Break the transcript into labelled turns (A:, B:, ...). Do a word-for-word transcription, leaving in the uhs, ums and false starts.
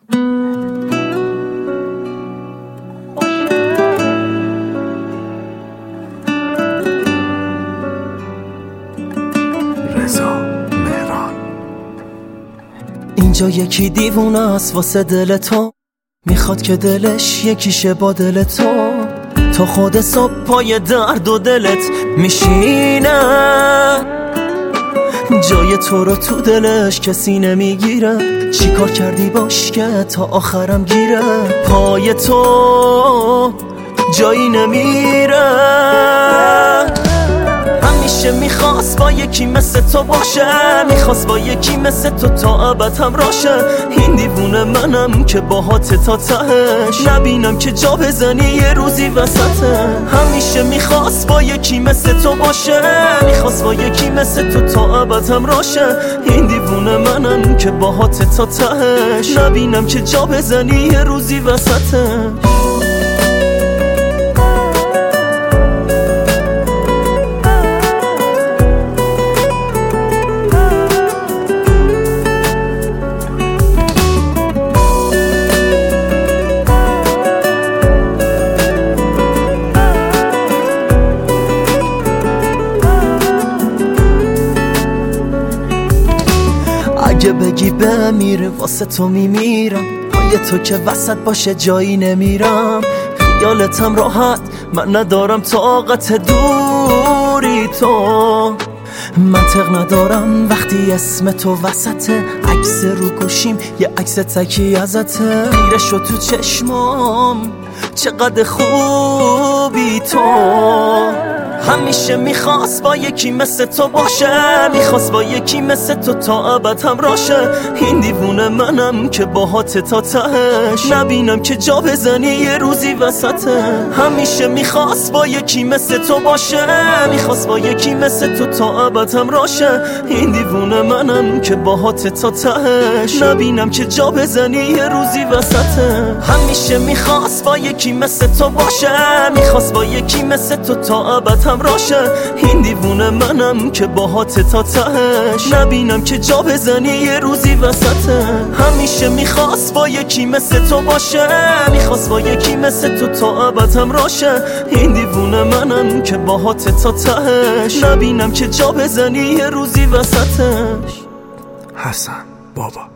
A: اینجا یکی دیوونه است واسه دل تو، میخواد که دلش یکیشه با دل تو. تا خود صبح پای درد و دلت میشینه، جای تو رو تو دلش کسی نمیگیره. چی کار کردی باش که تا آخرم گیره؟ پای تو جایی نمیره. همیشه میخواست با یکی مثل تو باشه، میخواست با یکی مثل تو تا ابد همراشه. این دیوونه منم که باهات تا تهش، نبینم که جا بزنی یه روزی وسطه. همیشه میخواست با یکی مثل تو باشه، میخواست با یکی مثل تو تا ابد همراشه. این دیوونه منم که باهات تا تهش، نبینم که جا بزنی یه روزی وسطه. اگه بگی بمیره واسه تو میمیرم، پای تو که وسط باشه جایی نمیرم. خیالتم راحت من ندارم طاقت دوری تو، منطق ندارم وقتی اسم تو وسطه. عکس رو گوشیم یه عکس تکی ازته، خیره شد تو چشمام چقدر خوبی تو. همیشه میخواست با یکی مثل تو باشه، میخواست با یکی مثل تو تا ابد همراشه. این دیوونه منم که باهات تا تهش، نبینم که جا بزنی یه روزی وسطه. همیشه میخواست با یکی مثل تو باشه، میخواست با یکی مثل تو تا ابد همراشه. این دیوونه منم که باهات تا تهش، نبینم که جا بزنی یه روزی وسطه. همیشه میخواست با یکی مثل تو باشه، میخواست با یکی مثل تو تا ابد همراشه. این دیوونه منم که باهات تا تهش، نبینم که جا بزنی یه روزی وسطه. همیشه میخواست با یکی مثل تو باشه، میخواست با یکی مثل تو تا ابد همراشه. این دیوونه منم که باهات تا تهش، نبینم که جا بزنی یه روزی وسطش.
B: حسن بابا.